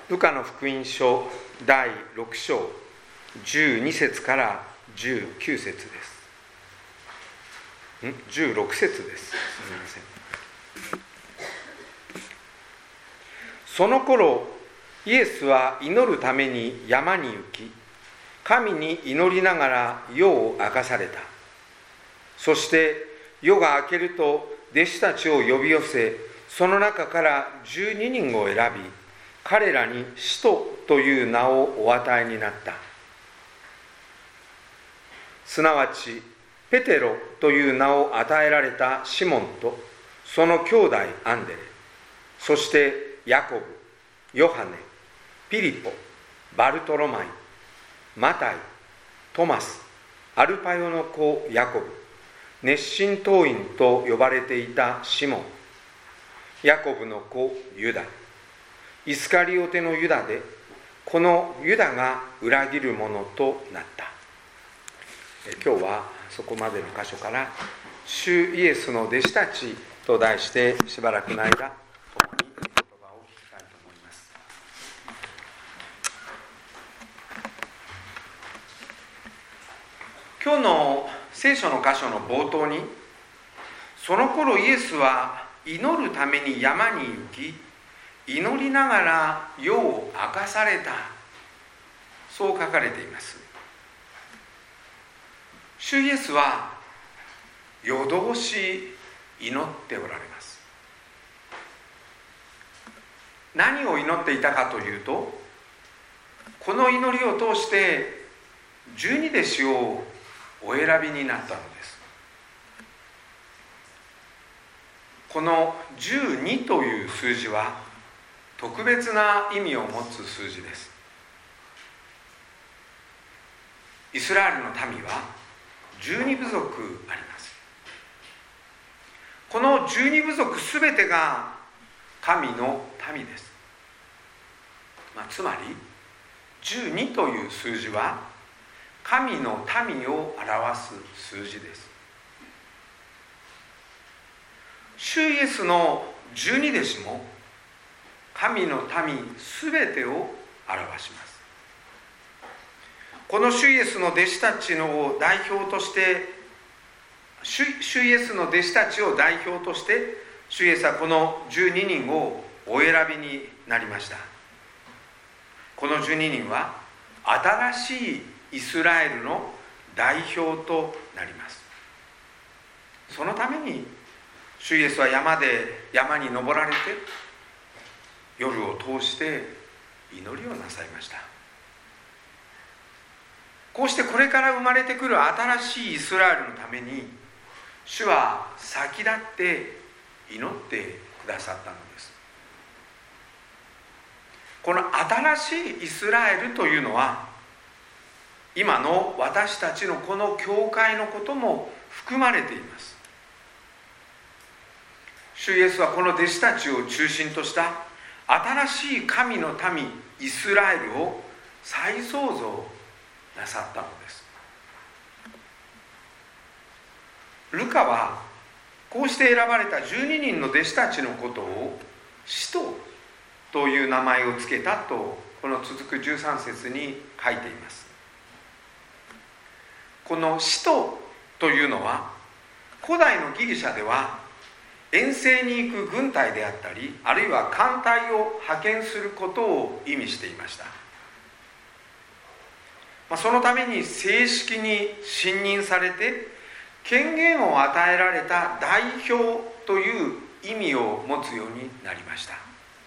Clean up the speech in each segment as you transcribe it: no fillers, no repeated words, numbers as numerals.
ルカの福音書第6章12節から19節です。16節です。すみません。その頃、イエスは祈るために山に行き、神に祈りながら夜を明かされた。そして夜が明けると弟子たちを呼び寄せ、その中から12人を選び、彼らに使徒という名をお与えになった。すなわちペテロという名を与えられたシモンとその兄弟アンデレ、そしてヤコブ、ヨハネ、ピリポ、バルトロマイ、マタイ、トマス、アルパヨの子ヤコブ、熱心党員と呼ばれていたシモン、ヤコブの子ユダ、イスカリオテのユダで、このユダが裏切るものとなった。今日はそこまでの箇所から「主イエスの弟子たち」と題してしばらくの間共に言葉を聞きたいと思います。今日の聖書の箇所の冒頭に、その頃イエスは祈るために山に行き、祈りながら夜を明かされた、そう書かれています。主イエスは夜通し祈っておられます。何を祈っていたかというと、この祈りを通して12弟子をお選びになったのです。この12という数字は特別な意味を持つ数字です。イスラエルの民は12部族あります。この12部族すべてが神の民です。つまり12という数字は神の民を表す数字です。主イエスの12弟子も神の民すべてを表します。この主イエスの弟子たちの代表として、主イエスの弟子たちを代表として、主イエスはこの12人をお選びになりました。この12人は新しいイスラエルの代表となります。そのために主イエスは山に登られて、夜を通して祈りをなさいました。こうしてこれから生まれてくる新しいイスラエルのために、主は先立って祈ってくださったのです。この新しいイスラエルというのは、今の私たちのこの教会のことも含まれています。主イエスはこの弟子たちを中心とした新しい神の民イスラエルを再創造なさったのです。ルカはこうして選ばれた12人の弟子たちのことを使徒という名前をつけたと、この続く13節に書いています。この使徒というのは、古代のギリシャでは遠征に行く軍隊であったり、あるいは艦隊を派遣することを意味していました。そのために正式に信任されて権限を与えられた代表という意味を持つようになりました。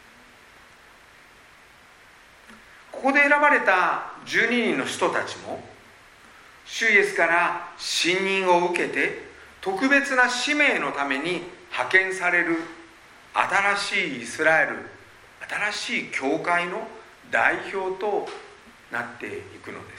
ここで選ばれた12人の人たちも、主イエスから信任を受けて特別な使命のために派遣される新しいイスラエル、新しい教会の代表となっていくのです。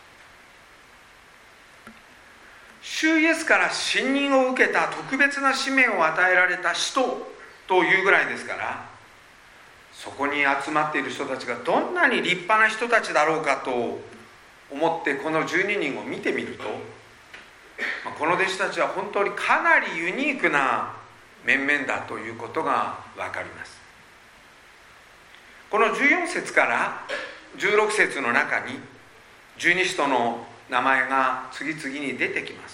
主イエスから信任を受けた特別な使命を与えられた使徒というぐらいですから、そこに集まっている人たちがどんなに立派な人たちだろうかと思って、この12人を見てみると、この弟子たちは本当にかなりユニークな面々だということが分かります。 この14節から16節の中に十二使徒の名前が次々に出てきます。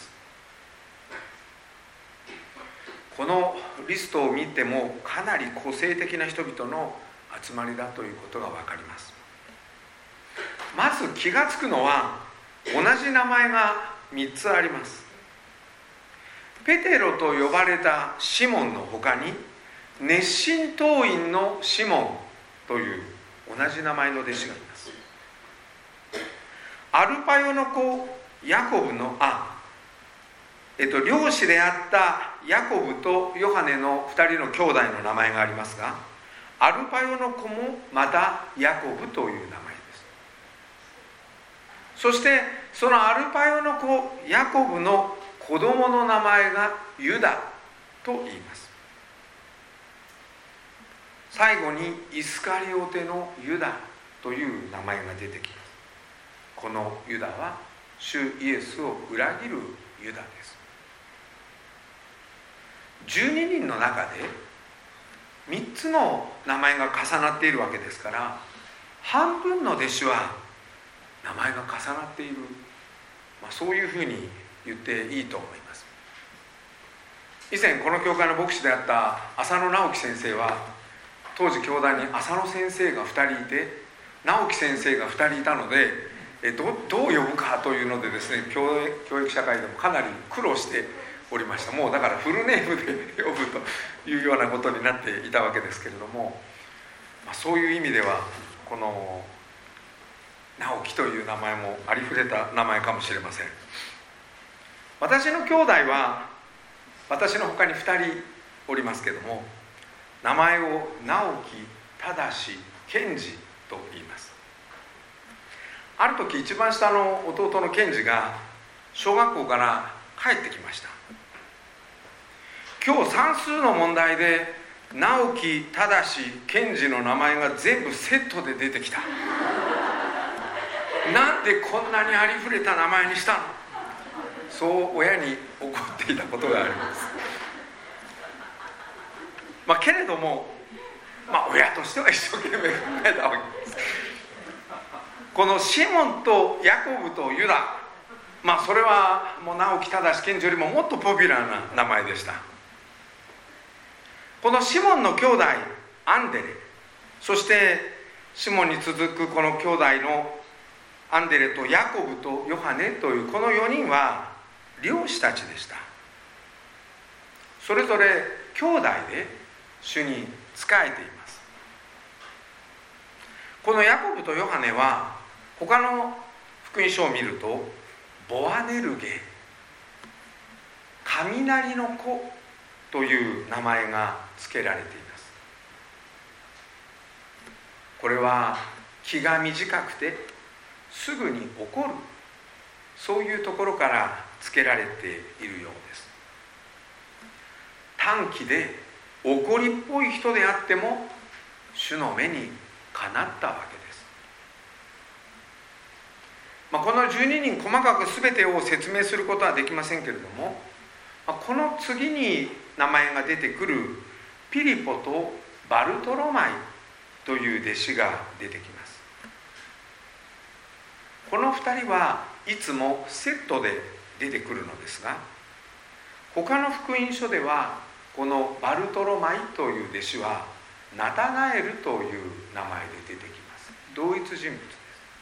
このリストを見てもかなり個性的な人々の集まりだということが分かります。まず気がつくのは同じ名前が3つあります。ペテロと呼ばれたシモンの他に熱心党員のシモンという同じ名前の弟子がいます。アルパヨの子ヤコブの漁師であったヤコブとヨハネの2人の兄弟の名前がありますが、アルパヨの子もまたヤコブという名前です。そしてそのアルパヨの子ヤコブの子供の名前がユダと言います。最後にイスカリオテのユダという名前が出てきます。このユダは主イエスを裏切るユダです。12人の中で3つの名前が重なっているわけですから、半分の弟子は名前が重なっている、そういうふうに言っていいと思います。以前この教会の牧師であった浅野直樹先生は、当時教団に浅野先生が2人いて直樹先生が2人いたので、どう呼ぶかというのでですね、教育社会でもかなり苦労しておりました。もうだからフルネームで呼ぶというようなことになっていたわけですけれども、そういう意味ではこの直樹という名前もありふれた名前かもしれません。私の兄弟は私の他に2人おりますけれども、名前を直樹、正、健二と言います。ある時一番下の弟の健二が小学校から帰ってきました。今日算数の問題で直樹、正、健二の名前が全部セットで出てきた。なんでこんなにありふれた名前にしたの？そう親に怒っていたことがあります。けれども、親としては一生懸命考えたわけです。このシモンとヤコブとユダ、それはもう直樹、正、健二よりももっとポピュラーな名前でした。このシモンの兄弟アンデレ、そしてシモンに続くこの兄弟のアンデレとヤコブとヨハネというこの4人は漁師たちでした。それぞれ兄弟で主に仕えています。このヤコブとヨハネは他の福音書を見るとボアネルゲ、雷の子という名前が付けられています。これは気が短くてすぐに怒る、そういうところから付けられているようです。短気で怒りっぽい人であっても主の目にかなったわけです。この12人細かく全てを説明することはできませんけれども、この次に名前が出てくるピリポとバルトロマイという弟子が出てきます。この2人はいつもセットで出てくるのですが、他の福音書ではこのバルトロマイという弟子はナタナエルという名前で出てきます。同一人物です。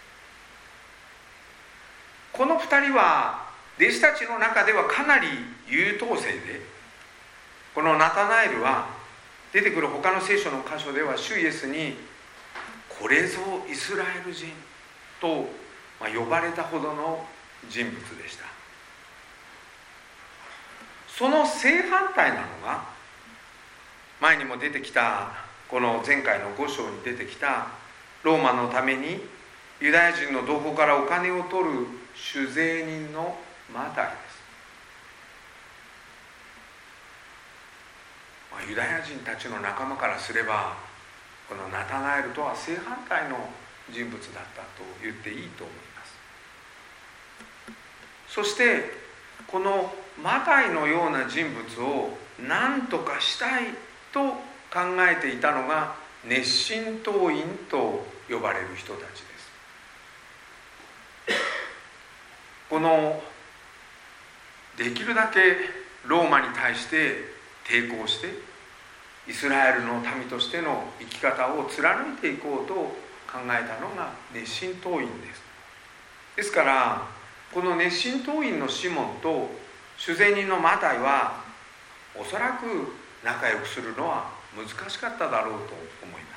この2人は弟子たちの中ではかなり優等生で、このナタナエルは出てくる他の聖書の箇所では主イエスにこれぞイスラエル人と呼ばれたほどの人物でした。その正反対なのが前にも出てきたこの前回の5章に出てきたローマのためにユダヤ人の同胞からお金を取る酒税人のマタイです。ユダヤ人たちの仲間からすればこのナタナエルとは正反対の人物だったと言っていいと思います。そしてこのマタイのような人物を何とかしたいと考えていたのが熱心党員と呼ばれる人たちです。このできるだけローマに対して抵抗してイスラエルの民としての生き方を貫いていこうと考えたのが熱心党員です。ですからこの熱心党員のシモンと主税人のマタイはおそらく仲良くするのは難しかっただろうと思います。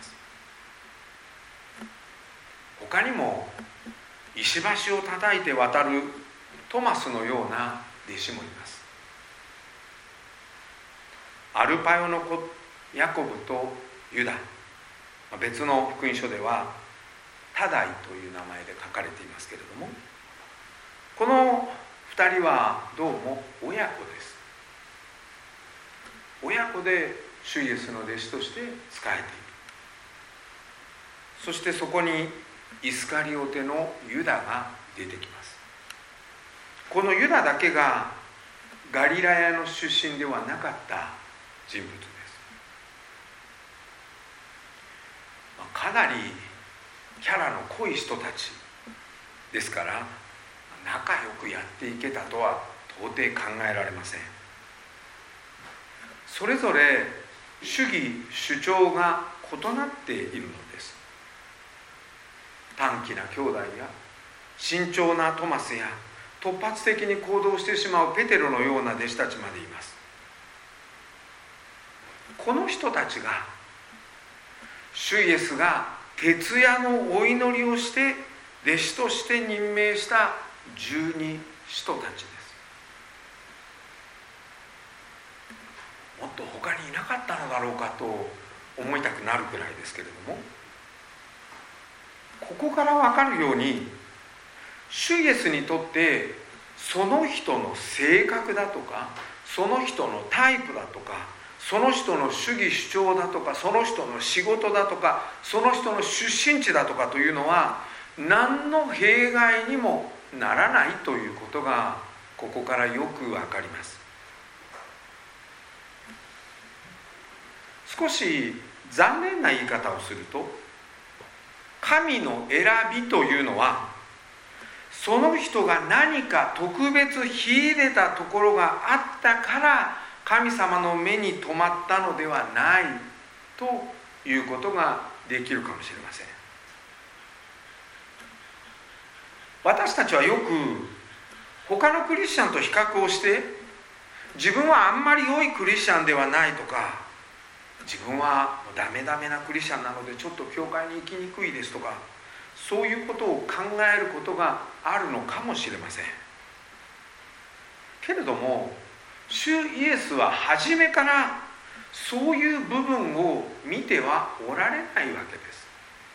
他にも石橋を叩いて渡るトマスのような弟子もいます。アルパヨの子ヤコブとユダ、別の福音書ではタダイという名前で書かれていますけれども、この2人はどうも親子です。親子で主イエスの弟子として仕えている。そしてそこにイスカリオテのユダが出てきます。このユダだけがガリラヤの出身ではなかった人物です。かなりキャラの濃い人たちですから、仲良くやっていけたとは到底考えられません。それぞれ主義主張が異なっているのです。短気な兄弟や慎重なトマスや突発的に行動してしまうペテロのような弟子たちまでいます。この人たちが主イエスが徹夜のお祈りをして弟子として任命した十二使徒たちです。もっと他にいなかったのだろうかと思いたくなるくらいですけれども、ここから分かるように主イエスにとってその人の性格だとか、その人のタイプだとか、その人の主義主張だとか、その人の仕事だとか、その人の出身地だとかというのは何の弊害にもならないということがここからよくわかります。少し残念な言い方をすると、神の選びというのはその人が何か特別秀でたところがあったから神様の目に留まったのではないということができるかもしれません。私たちはよく他のクリスチャンと比較をして、自分はあんまり良いクリスチャンではないとか、自分はダメダメなクリスチャンなのでちょっと教会に行きにくいですとか、そういうことを考えることがあるのかもしれません。けれども主イエスは初めからそういう部分を見てはおられないわけです。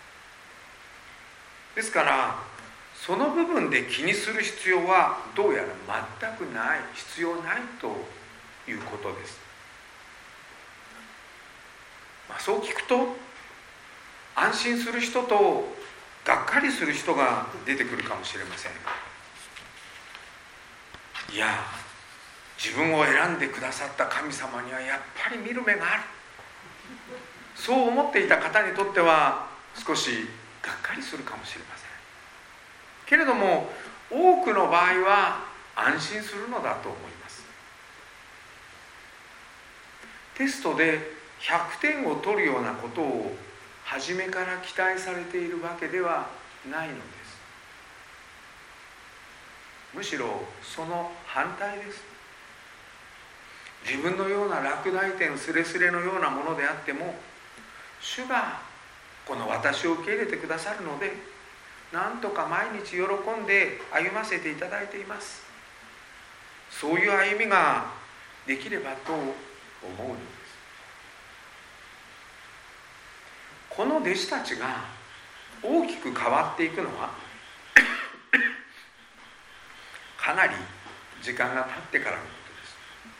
ですからその部分で気にする必要はどうやら全くない、必要ないということです。そう聞くと安心する人とがっかりする人が出てくるかもしれません。いや、自分を選んでくださった神様にはやっぱり見る目がある、そう思っていた方にとっては少しがっかりするかもしれません。けれども多くの場合は安心するのだと思います。テストで100点を取るようなことを初めから期待されているわけではないのです。むしろその反対です。自分のような落第点すれすれのようなものであっても、主がこの私を受け入れてくださるので、なんとか毎日喜んで歩ませていただいています。そういう歩みができればと思うのです。この弟子たちが大きく変わっていくのはかなり時間が経ってからのことです。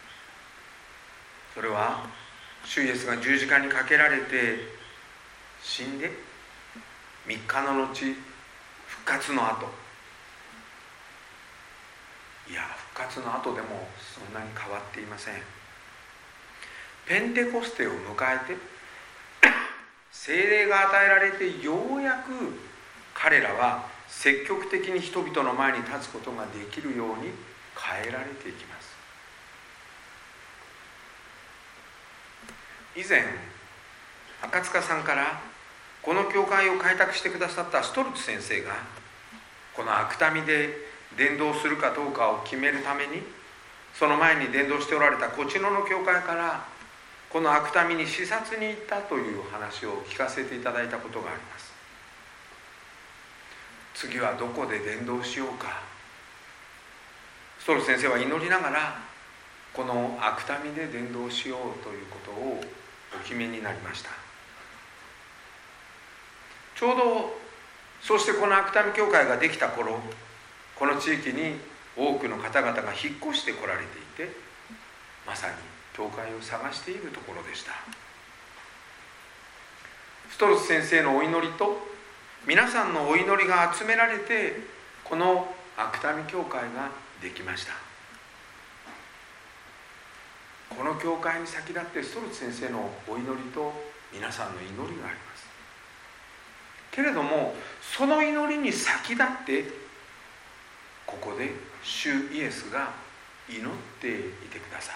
それは主イエスが十字架にかけられて死んで3日の後復活の後、いや復活の後でもそんなに変わっていません。ペンテコステを迎えて聖霊が与えられてようやく彼らは積極的に人々の前に立つことができるように変えられていきます。以前赤塚さんからこの教会を開拓してくださったストルツ先生が、このアクタミで伝道するかどうかを決めるために、その前に伝道しておられたコチノの教会からこのアクタミに視察に行ったという話を聞かせていただいたことがあります。次はどこで伝道しようか。ストルツ先生は祈りながらこのアクタミで伝道しようということをお決めになりました。ちょうどそしてこのアクタミ教会ができた頃、この地域に多くの方々が引っ越してこられていて、まさに教会を探しているところでした。ストルツ先生のお祈りと皆さんのお祈りが集められて、このアクタミ教会ができました。この教会に先立ってストルツ先生のお祈りと皆さんの祈りがあります。けれどもその祈りに先立ってここで主イエスが祈っていてくださる。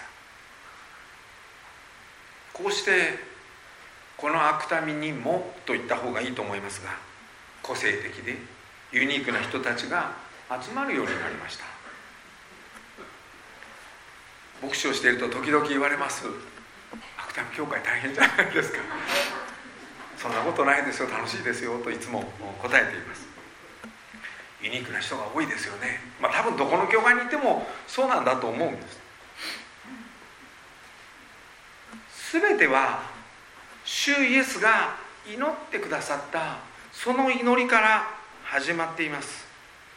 こうしてこのアクタミにもと言った方がいいと思いますが、個性的でユニークな人たちが集まるようになりました。牧師をしていると時々言われます。アクタミ教会大変じゃないですか。そんなことないですよ、楽しいですよといつも答えています。ユニークな人が多いですよね。多分どこの教会にいてもそうなんだと思うんです。すべては主イエスが祈ってくださったその祈りから始まっています。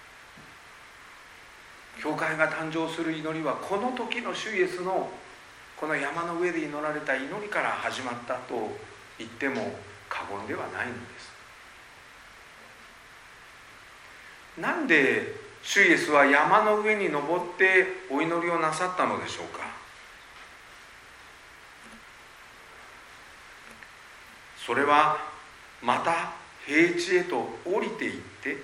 教会が誕生する祈りはこの時の主イエスのこの山の上で祈られた祈りから始まったと言っても過言ではないのです。なんで主イエスは山の上に登ってお祈りをなさったのでしょうか。それはまた平地へと降りてい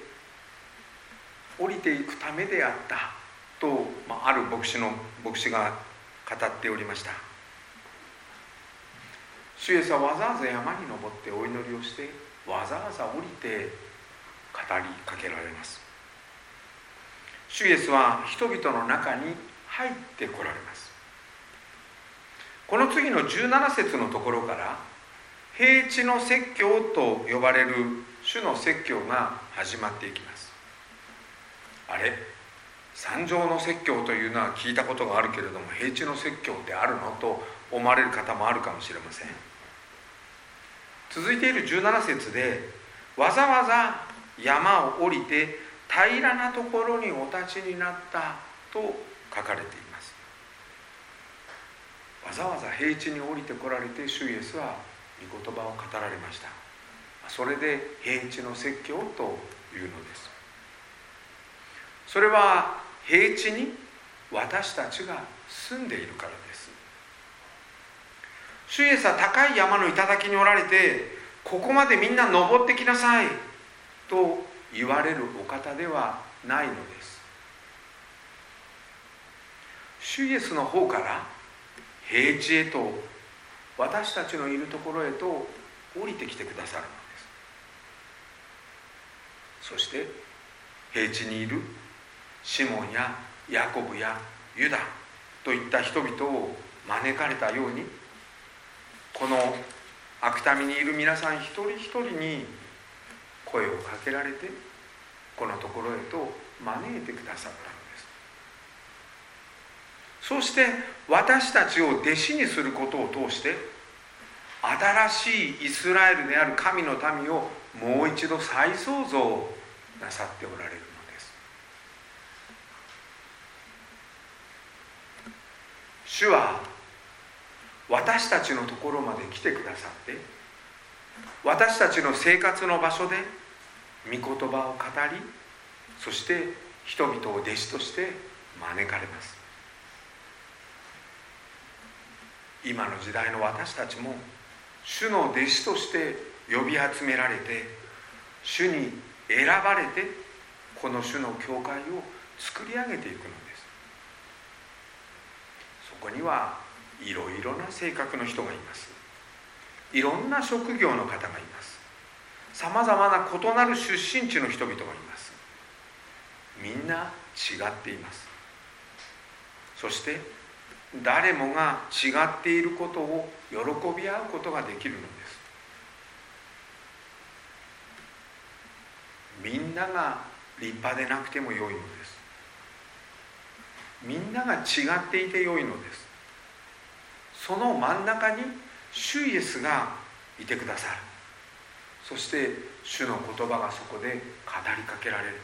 くためであったと、ある牧師が語っておりました。主イエスはわざわざ山に登ってお祈りをして、わざわざ降りて語りかけられます。主イエスは人々の中に入ってこられます。この次の17節のところから平地の説教と呼ばれる主の説教が始まっていきます。あれ、山上の説教というのは聞いたことがあるけれども、平地の説教ってあるのと思われる方もあるかもしれません。続いている17節で、わざわざ山を降りて平らなところにお立ちになったと書かれています。わざわざ平地に降りてこられて主イエスは御言葉を語られました。それで平地の説教というのです。それは平地に私たちが住んでいるからです。主イエスは高い山の頂におられて、ここまでみんな登ってきなさいと言われるお方ではないのです。主イエスの方から平地へと、私たちのいるところへと降りてきてくださるのです。そして平地にいるシモンやヤコブやユダといった人々を招かれたように、このアクタミにいる皆さん一人一人に声をかけられて、このところへと招いてくださったのです。そして私たちを弟子にすることを通して、新しいイスラエルである神の民をもう一度再創造なさっておられるのです。主は私たちのところまで来てくださって、私たちの生活の場所で御言葉を語り、そして人々を弟子として招かれます。今の時代の私たちも主の弟子として呼び集められて、主に選ばれて、この主の教会を作り上げていくのです。そこにはいろいろな性格の人がいます。いろんな職業の方がいます。さまざまな異なる出身地の人々がいます。みんな違っています。そして誰もが違っていることを喜び合うことができるのです。みんなが立派でなくても良いのです。みんなが違っていて良いのです。その真ん中に主イエスがいてくださる。そして主の言葉がそこで語りかけられる。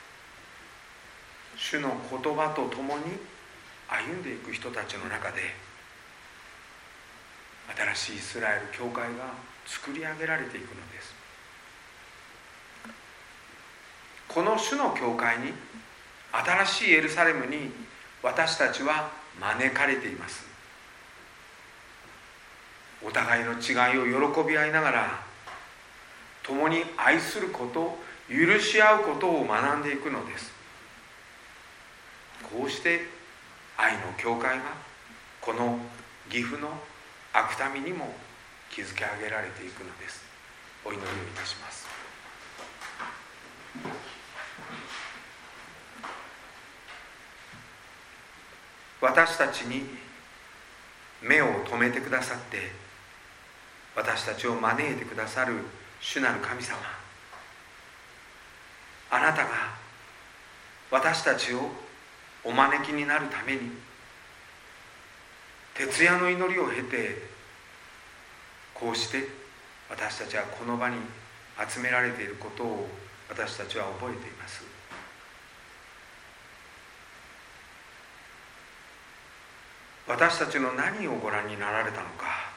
主の言葉とともに歩んでいく人たちの中で、新しいイスラエル教会が作り上げられていくのです。この主の教会に、新しいエルサレムに私たちは招かれています。お互いの違いを喜び合いながら、共に愛すること、許し合うことを学んでいくのです。こうして愛の教会がこの岐阜の芥民にも築き上げられていくのです。お祈りをいたします。私たちに目を留めてくださって、私たちを招いてくださる主なる神様、あなたが私たちをお招きになるために、徹夜の祈りを経て、こうして私たちはこの場に集められていることを私たちは覚えています。私たちの何をご覧になられたのか、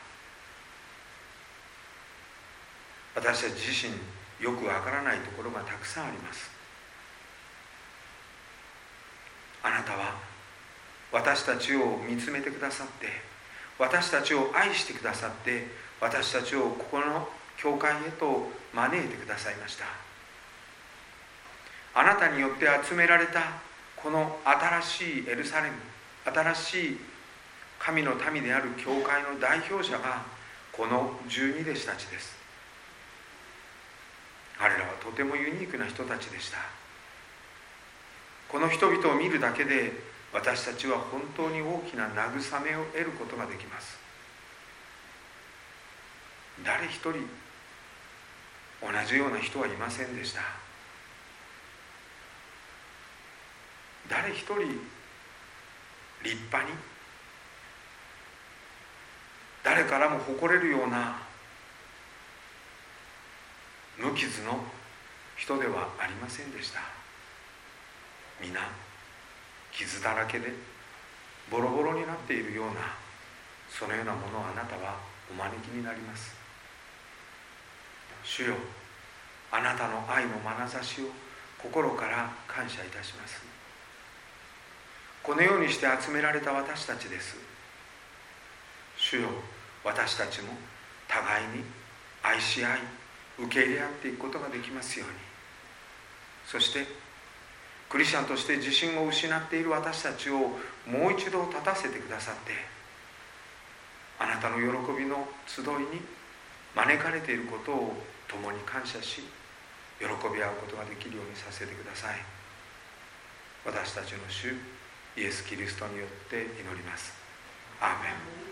私たち自身よくわからないところがたくさんあります。あなたは私たちを見つめてくださって、私たちを愛してくださって、私たちをここの教会へと招いてくださいました。あなたによって集められたこの新しいエルサレム、新しい神の民である教会の代表者がこの12弟子たちです。彼らはとてもユニークな人たちでした。この人々を見るだけで、私たちは本当に大きな慰めを得ることができます。誰一人同じような人はいませんでした。誰一人立派に、誰からも誇れるような無傷の人ではありませんでした。皆傷だらけでボロボロになっているような、そのようなものをあなたはお招きになります。主よ、あなたの愛の眼差しを心から感謝いたします。このようにして集められた私たちです。主よ、私たちも互いに愛し合い、受け入れ合っていくことができますように。そしてクリスチャンとして自信を失っている私たちをもう一度立たせてくださって、あなたの喜びの集いに招かれていることを共に感謝し、喜び合うことができるようにさせてください。私たちの主イエス・キリストによって祈ります。アーメン。